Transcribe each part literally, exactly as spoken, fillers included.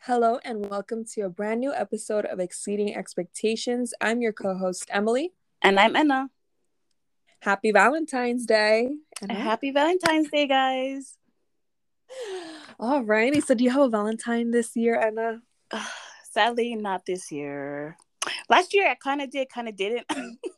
Hello and welcome to a brand new episode of Exceeding Expectations. I'm your co-host, Emily. And I'm Anna. Happy Valentine's Day. Anna. Happy Valentine's Day, guys. Alrighty, so do you have a Valentine this year, Anna? Sadly, not this year. Last year, I kind of did, kind of didn't.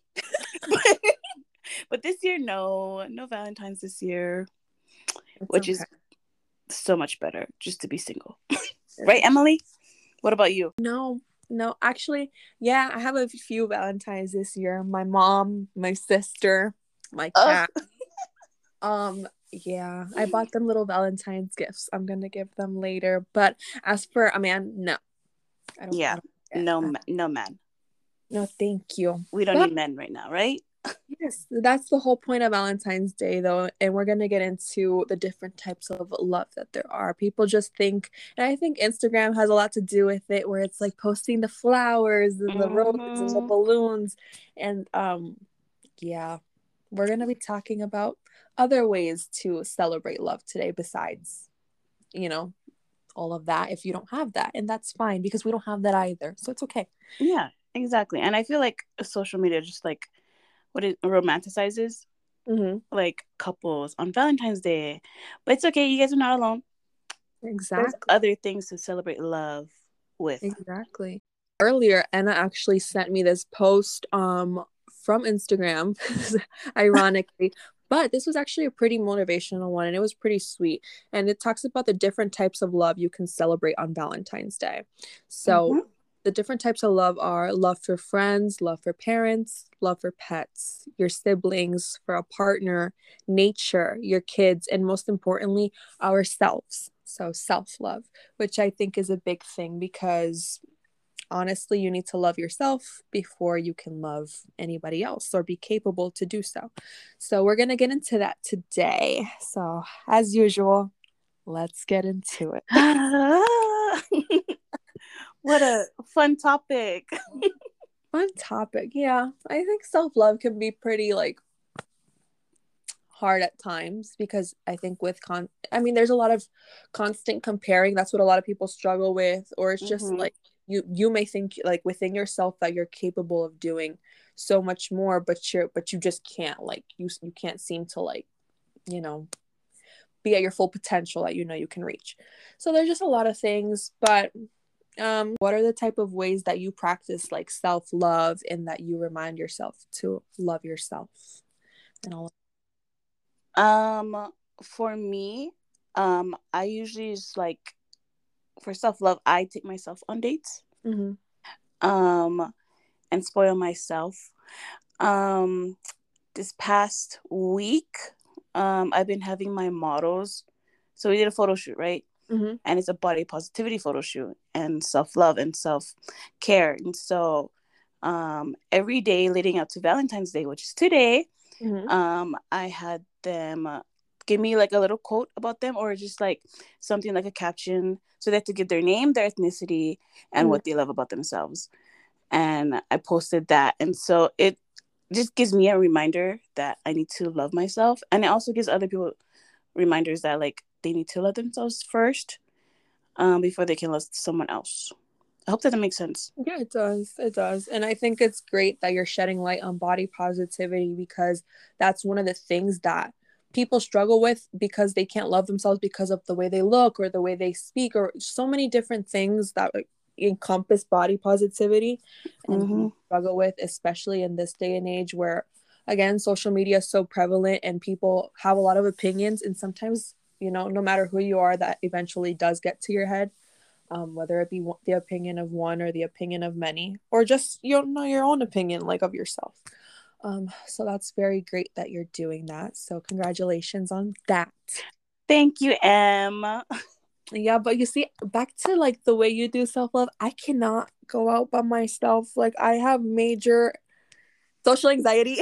but, but this year, no. No Valentine's this year. It's which okay. is so much better just to be single. Right, Emily? What about you? No, no. Actually, yeah, I have a few Valentines this year. My mom, my sister, my cat. Oh. um, yeah, I bought them little Valentine's gifts. I'm going to give them later. But as for a man, no. I don't, yeah, I don't no, ma- no man. No, thank you. We don't but, need men right now, right? Yes, that's the whole point of Valentine's Day, though, and we're going to get into the different types of love that there are. People just think, and I think Instagram has a lot to do with it, where it's like posting the flowers and mm-hmm. the roses and the balloons, and um, yeah, we're going to be talking about other ways to celebrate love today besides, you know, all of that if you don't have that, and that's fine because we don't have that either, so it's okay. Yeah, exactly. And I feel like social media just like what it romanticizes mm-hmm. like couples on Valentine's Day, but it's okay, you guys are not alone. Exactly. There's other things to celebrate love with. Exactly. Earlier, Anna actually sent me this post um from Instagram, ironically, but this was actually a pretty motivational one, and it was pretty sweet, and it talks about the different types of love you can celebrate on Valentine's Day. So mm-hmm. the different types of love are love for friends, love for parents, love for pets, your siblings, for a partner, nature, your kids, and most importantly, ourselves. So self-love, which I think is a big thing because honestly, you need to love yourself before you can love anybody else or be capable to do so. So we're going to get into that today. So as usual, let's get into it. What a fun topic. Fun topic. Yeah. I think self-love can be pretty like hard at times because I think with con I mean there's a lot of constant comparing. That's what a lot of people struggle with, or it's just mm-hmm. like you you may think like within yourself that you're capable of doing so much more, but you're but you just can't like you you can't seem to like you know be at your full potential that you know you can reach. So there's just a lot of things, but um what are the type of ways that you practice like self-love and that you remind yourself to love yourself and all of Um, for me, um, I usually just like for self-love, I take myself on dates, mm-hmm. um, and spoil myself. Um, this past week, um, I've been having my models. So we did a photo shoot, right? Mm-hmm. And it's a body positivity photo shoot and self-love and self-care. And so, um, every day leading up to Valentine's Day, which is today, mm-hmm. um, I had them uh, give me like a little quote about them or just like something like a caption. So they have to give their name, their ethnicity, and mm-hmm. what they love about themselves. And I posted that. And so it just gives me a reminder that I need to love myself. And it also gives other people reminders that like they need to love themselves first um, before they can love someone else. I hope that that makes sense. Yeah, it does. It does. And I think it's great that you're shedding light on body positivity because that's one of the things that people struggle with because they can't love themselves because of the way they look or the way they speak or so many different things that like, encompass body positivity and mm-hmm. struggle with, especially in this day and age where, again, social media is so prevalent and people have a lot of opinions. And sometimes, you know, no matter who you are, that eventually does get to your head. Um, whether it be the opinion of one or the opinion of many, or just you know your own opinion, like of yourself. Um, so that's very great that you're doing that. So congratulations on that. Thank you, Em. Yeah, but you see, back to like the way you do self-love, I cannot go out by myself. Like I have major social anxiety.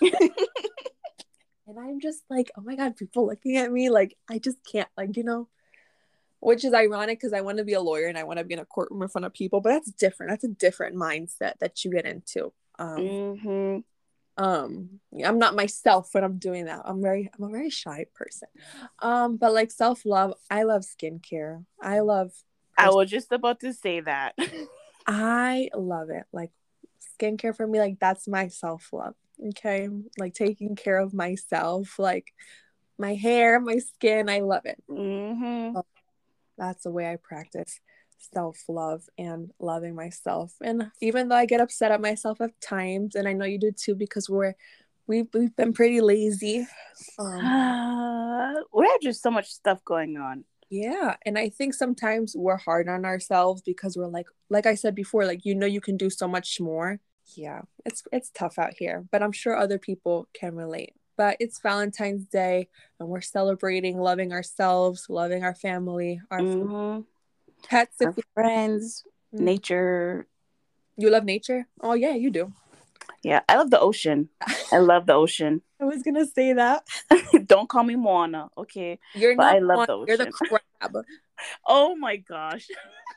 And I'm just like, oh my God, people looking at me, like I just can't, like, you know. Which is ironic because I want to be a lawyer and I want to be in a courtroom in front of people, but that's different. That's a different mindset that you get into. Um, mm-hmm. um, I'm not myself when I'm doing that. I'm very, I'm a very shy person. Um, but like self-love, I love skincare. I love I was just about to say that. I love it. Like skincare for me, like that's my self-love. Okay. Like taking care of myself, like my hair, my skin. I love it. Mm-hmm. So that's the way I practice self-love and loving myself. And even though I get upset at myself at times, and I know you do too, because we're we've, we've been pretty lazy. Um, uh, we have just so much stuff going on. Yeah. And I think sometimes we're hard on ourselves because we're like, like I said before, like, you know, you can do so much more. Yeah, it's it's tough out here, but I'm sure other people can relate. But it's Valentine's Day and we're celebrating loving ourselves, loving our family, our mm-hmm. pets, our friends, mm-hmm. nature. You love nature? Oh, yeah, you do. Yeah, I love the ocean. I love the ocean. I was going to say that. Don't call me Moana, okay? You're but not I love Moana, the ocean. You're the crab. Oh, my gosh.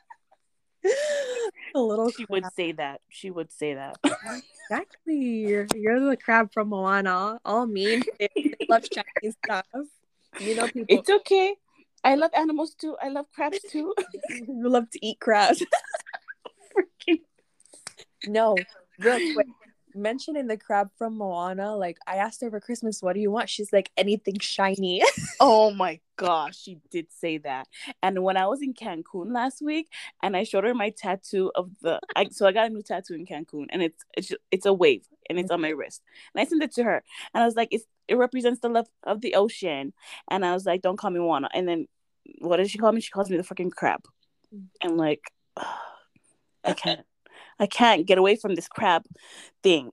A little She crab. would say that. She would say that. Exactly. You're, you're the crab from Moana. All mean. They, they love shiny stuff. You know, people. It's okay. I love animals too. I love crabs too. You love to eat crabs. Freaking. No, real quick. Mentioning the crab from Moana, like I asked her for Christmas, what do you want? She's like, anything shiny. Oh my gosh, she did say that. And when I was in Cancun last week, and I showed her my tattoo of the, I, so I got a new tattoo in Cancun, and it's it's it's a wave, and it's on my wrist. And I sent it to her, and I was like, it's, it represents the love of the ocean. And I was like, don't call me Moana. And then, what does she call me? She calls me the freaking crab. And like, oh, I can't. I can't get away from this crab thing.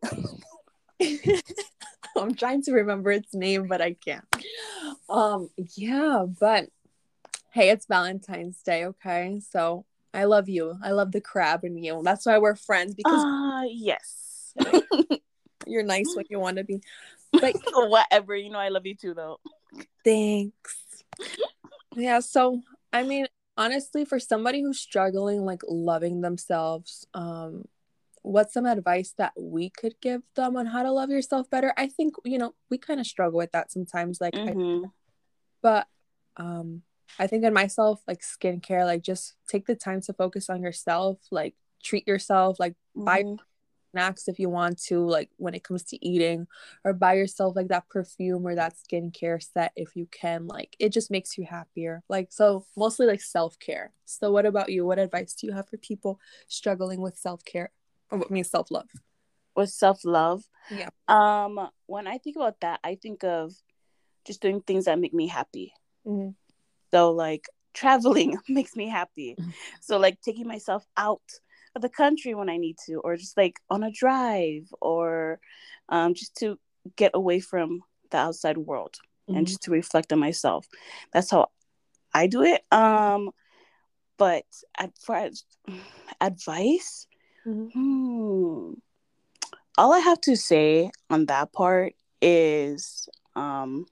I'm trying to remember its name, but I can't. Um, yeah, but hey, it's Valentine's Day, okay? So I love you. I love the crab in you. That's why we're friends, because uh yes. You're nice when you want to be. But whatever, you know, I love you too though. Thanks. Yeah, so I mean, honestly, for somebody who's struggling, like loving themselves, um, what's some advice that we could give them on how to love yourself better? I think, you know, we kind of struggle with that sometimes, like, mm-hmm. I, but um, I think in myself, like skincare, like just take the time to focus on yourself, like treat yourself, like mm-hmm. buy snacks if you want to, like when it comes to eating, or buy yourself like that perfume or that skincare set if you can. Like it just makes you happier. Like, so mostly like self-care. So what about you? What advice do you have for people struggling with self-care? Or what means self-love? With self-love? Yeah. Um, when I think about that, I think of just doing things that make me happy. Mm-hmm. So like traveling makes me happy. Mm-hmm. So like taking myself out of the country when I need to, or just like on a drive, or um, just to get away from the outside world, mm-hmm. and just to reflect on myself. That's how I do it. Um, but ad- for ad- advice, mm-hmm. hmm, all I have to say on that part is um,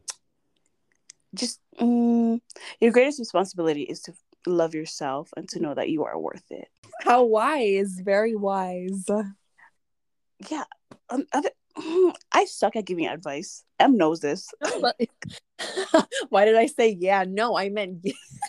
just um, your greatest responsibility is to love yourself and to know that you are worth it. How wise. Very wise. Yeah. Um, other, I suck at giving advice. Em knows this. No, but why did I say yeah? No, I meant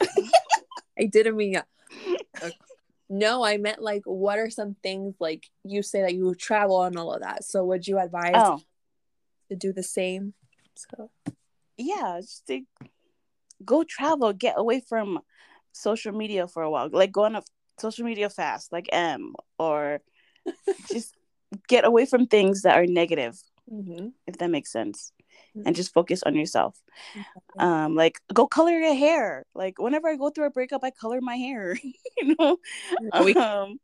I didn't mean yeah. Okay. No, I meant like what are some things like you say that you travel and all of that. So would you advise oh. to do the same? So yeah, just to go travel, get away from social media for a while. Like go on a social media fast, like M, or just get away from things that are negative, mm-hmm. if that makes sense, mm-hmm. and just focus on yourself. Mm-hmm. Um, like go color your hair. Like whenever I go through a breakup, I color my hair. You know, no, we- um,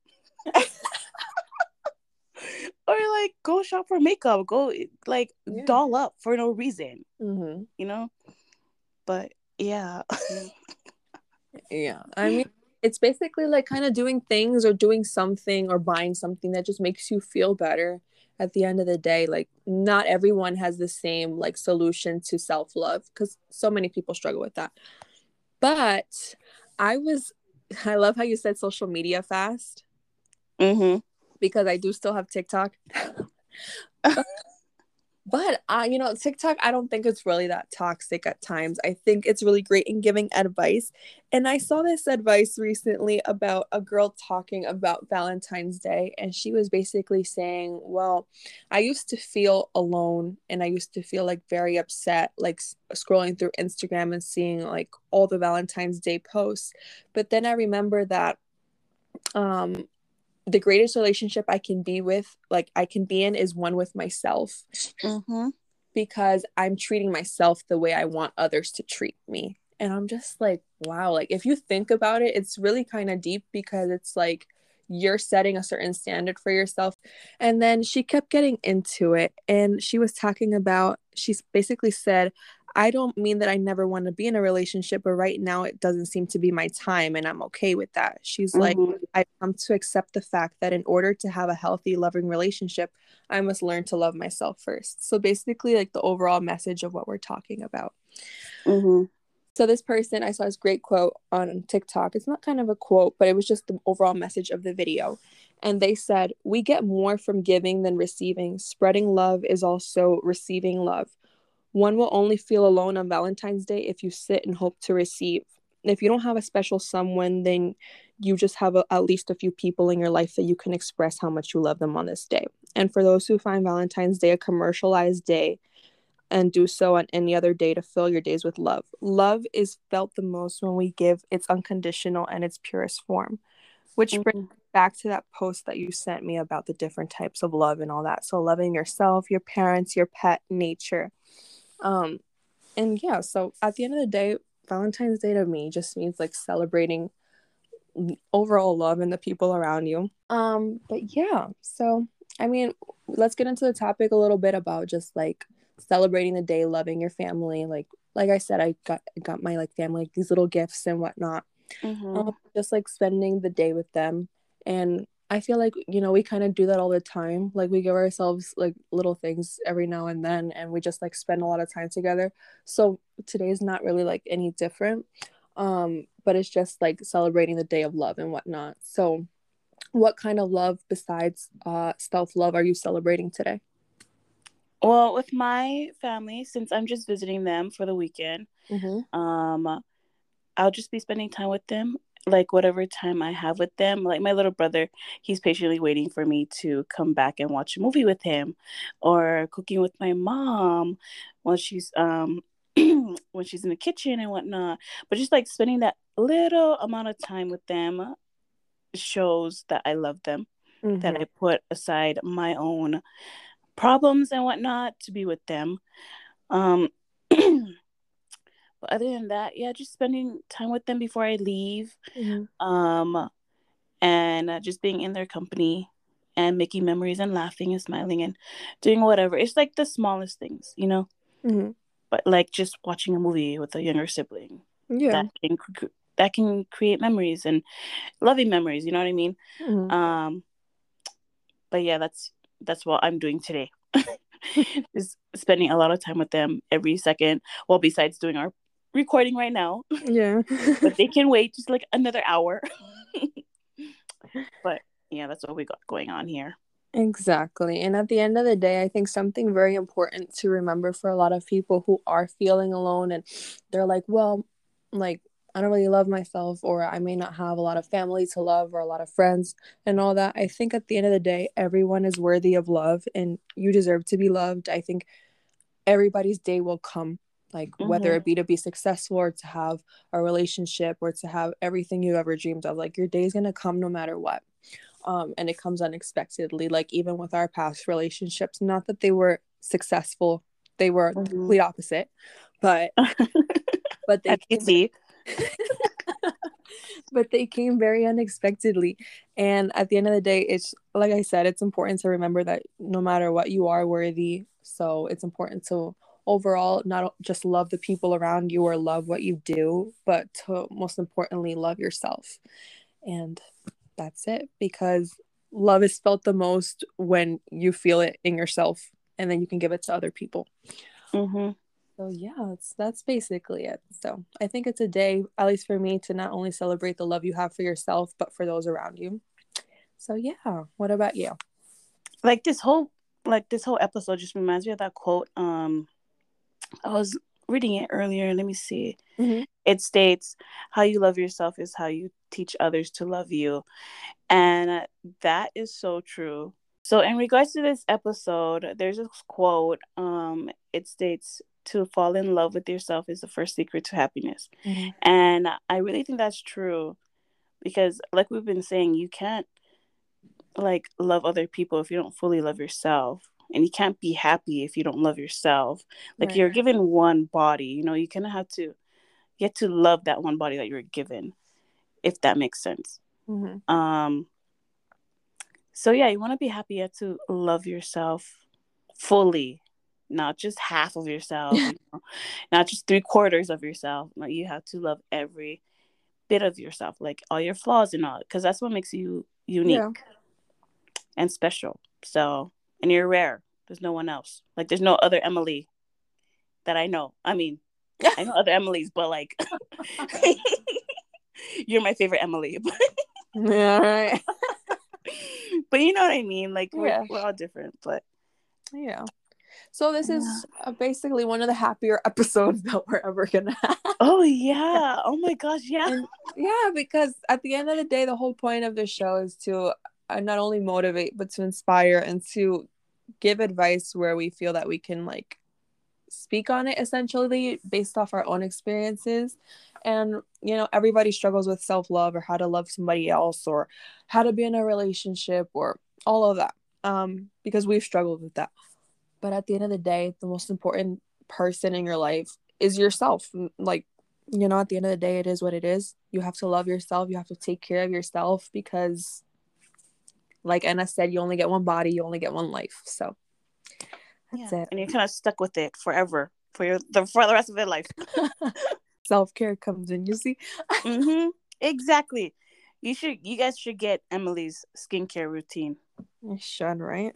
or like go shop for makeup. Go like yeah. doll up for no reason. Mm-hmm. You know, but yeah, yeah. I mean, it's basically like kind of doing things or doing something or buying something that just makes you feel better at the end of the day. Like not everyone has the same like solution to self-love because so many people struggle with that. But I was, I love how you said social media fast. Mm-hmm. Because I do still have TikTok. but, But uh, you know, TikTok, I don't think it's really that toxic at times. I think it's really great in giving advice. And I saw this advice recently about a girl talking about Valentine's Day, and she was basically saying, well, I used to feel alone and I used to feel like very upset, like s- scrolling through Instagram and seeing like all the Valentine's Day posts. But then I remember that um the greatest relationship I can be with, like I can be in, is one with myself, Mm-hmm. because I'm treating myself the way I want others to treat me. And I'm just like, wow, like if you think about it, it's really kind of deep, because it's like you're setting a certain standard for yourself. And then she kept getting into it, and she was talking about, she's basically said, I don't mean that I never want to be in a relationship, but right now it doesn't seem to be my time, and I'm okay with that. She's like, Mm-hmm. I've come to accept the fact that in order to have a healthy, loving relationship, I must learn to love myself first. So basically, like the overall message of what we're talking about. Mm-hmm. So this person, I saw this great quote on TikTok. It's not kind of a quote, but it was just the overall message of the video. And they said, we get more from giving than receiving. Spreading love is also receiving love. One will only feel alone on Valentine's Day if you sit and hope to receive. If you don't have a special someone, then you just have a, at least a few people in your life that you can express how much you love them on this day. And for those who find Valentine's Day a commercialized day, and do so on any other day to fill your days with love. Love is felt the most when we give its unconditional and its purest form, which brings Mm-hmm. back to that post that you sent me about the different types of love and all that. So loving yourself, your parents, your pet, nature. Um, and yeah, so at the end of the day, Valentine's Day to me just means like celebrating overall love and the people around you. Um, but yeah, so I mean, let's get into the topic a little bit about just like celebrating the day, loving your family. Like like I said, I got got my like family like, these little gifts and whatnot. Mm-hmm. Um, just like spending the day with them. And I feel like, you know, we kind of do that all the time. Like we give ourselves like little things every now and then, and we just like spend a lot of time together. So today's not really like any different. Um, but it's just like celebrating the day of love and whatnot. So what kind of love besides uh self-love are you celebrating today? Well, with my family, since I'm just visiting them for the weekend, Mm-hmm. um, I'll just be spending time with them, like whatever time I have with them. Like my little brother, he's patiently waiting for me to come back and watch a movie with him, or cooking with my mom when she's um when she's in the kitchen and whatnot. But just like spending that little amount of time with them shows that I love them, that Mm-hmm. I put aside my own problems and whatnot to be with them. Um, but other than that, yeah, just spending time with them before I leave. Mm-hmm. Um, and uh, just being in their company and making memories and laughing and smiling and doing whatever. It's like the smallest things, you know. Mm-hmm. But like just watching a movie with a younger sibling, Yeah. that can cr- that can create memories and loving memories. You know what I mean? Mm-hmm. Um, but yeah, that's that's what I'm doing today. Just spending a lot of time with them every second. Well, besides doing our recording right now, Yeah. but they can wait just like another hour. But yeah, that's what we got going on here. Exactly. And at the end of the day, I think something very important to remember for a lot of people who are feeling alone and they're like, well, like, I don't really love myself, or I may not have a lot of family to love or a lot of friends and all that. I think at the end of the day, everyone is worthy of love and you deserve to be loved. I think everybody's day will come, like, whether Mm-hmm. it be to be successful or to have a relationship or to have everything you ever dreamed of. Like, your day is going to come no matter what, um, and it comes unexpectedly. Like even with our past relationships, not that they were successful, they were the Mm-hmm. complete opposite, but but they As you came see. but they came very unexpectedly. And at the end of the day, it's like I said, it's important to remember that no matter what, you are worthy. So it's important to overall not just love the people around you or love what you do, but to most importantly love yourself. And that's it, because love is felt the most when you feel it in yourself, and then you can give it to other people. Mm-hmm. So yeah, that's that's basically it. So I think it's a day, at least for me, to not only celebrate the love you have for yourself, but for those around you. So yeah, what about you? Like this whole like this whole episode just reminds me of that quote. Um, I was reading it earlier. Let me see. Mm-hmm. It states, "How you love yourself is how you teach others to love you," and that is so true. So, in regards to this episode, there's a quote. Um, it states, "To fall in love with yourself is the first secret to happiness," mm-hmm. and I really think that's true because, like we've been saying, you can't like love other people if you don't fully love yourself. And you can't be happy if you don't love yourself. Like right. You're given one body, you know, you kind of have to get to love that one body that you're given, if that makes sense. Mm-hmm. Um. So yeah, you want to be happy, you have to love yourself fully, not just half of yourself, you know, not just three quarters of yourself. Like you have to love every bit of yourself, like all your flaws and all, because that's what makes you unique yeah. and special. So. And you're rare. There's no one else. Like, there's no other Emily that I know. I mean, I know other Emilys, but like, you're my favorite Emily. Yeah, right. But you know what I mean? Like, we're, yeah. we're all different, but. Yeah. So this yeah. is uh, basically one of the happier episodes that we're ever going to have. Oh, yeah. Oh, my gosh. Yeah. And, yeah, because at the end of the day, the whole point of this show is to uh, not only motivate, but to inspire and to give advice where we feel that we can like speak on it essentially based off our own experiences. And you know, everybody struggles with self-love or how to love somebody else or how to be in a relationship or all of that, um because we've struggled with that. But at the end of the day, the most important person in your life is yourself. Like, you know, at the end of the day, it is what it is. You have to love yourself. You have to take care of yourself because like Anna said, you only get one body, you only get one life. So that's yeah. it. And you're kind of stuck with it forever for your the for the rest of your life. Self-care comes in, you see. Mm-hmm. Exactly. You should. You guys should get Emily's skincare routine. You should, right?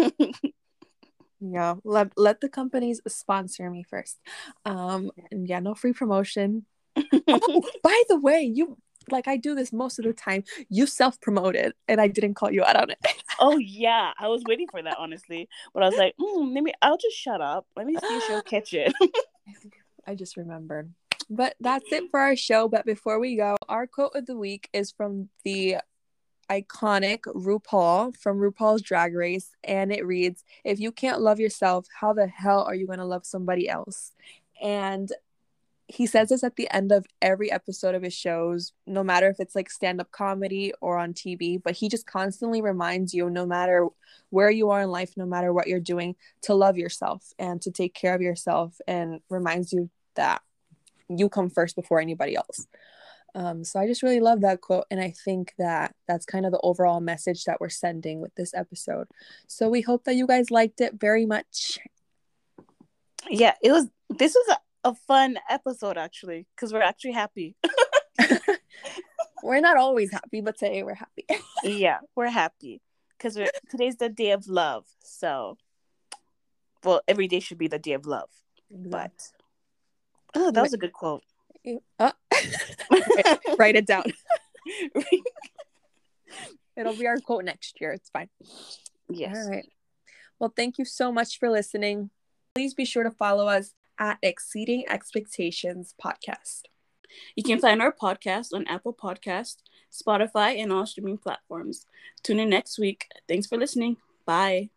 Yeah. Let let the companies sponsor me first. Um. And yeah, no free promotion. Oh, by the way, you. Like I do this most of the time. You self-promoted and I didn't call you out on it. Oh yeah, I was waiting for that honestly, but I was like, mm, maybe I'll just shut up. Let me see if she'll catch it. I just remembered. But that's it for our show. But before we go, our quote of the week is from the iconic RuPaul from RuPaul's Drag Race, and it reads, "If you can't love yourself, how the hell are you going to love somebody else?" And he says this at the end of every episode of his shows, no matter if it's like stand-up comedy or on T V, but he just constantly reminds you, no matter where you are in life, no matter what you're doing, to love yourself and to take care of yourself, and reminds you that you come first before anybody else. Um, so I just really love that quote, and I think that that's kind of the overall message that we're sending with this episode. So we hope that you guys liked it very much. Yeah, it was. This was a a fun episode actually, because we're actually happy. We're not always happy, but today we're happy. Yeah, we're happy because we're today's the day of love. So, well, every day should be the day of love. Exactly. But oh, that was a good quote. Uh, write, write it down. It'll be our quote next year. It's fine. Yes. All right. Well, thank you so much for listening. Please be sure to follow us at Exceeding Expectations Podcast. You can find our podcast on Apple Podcasts, Spotify, and all streaming platforms. Tune in next week. Thanks for listening. Bye.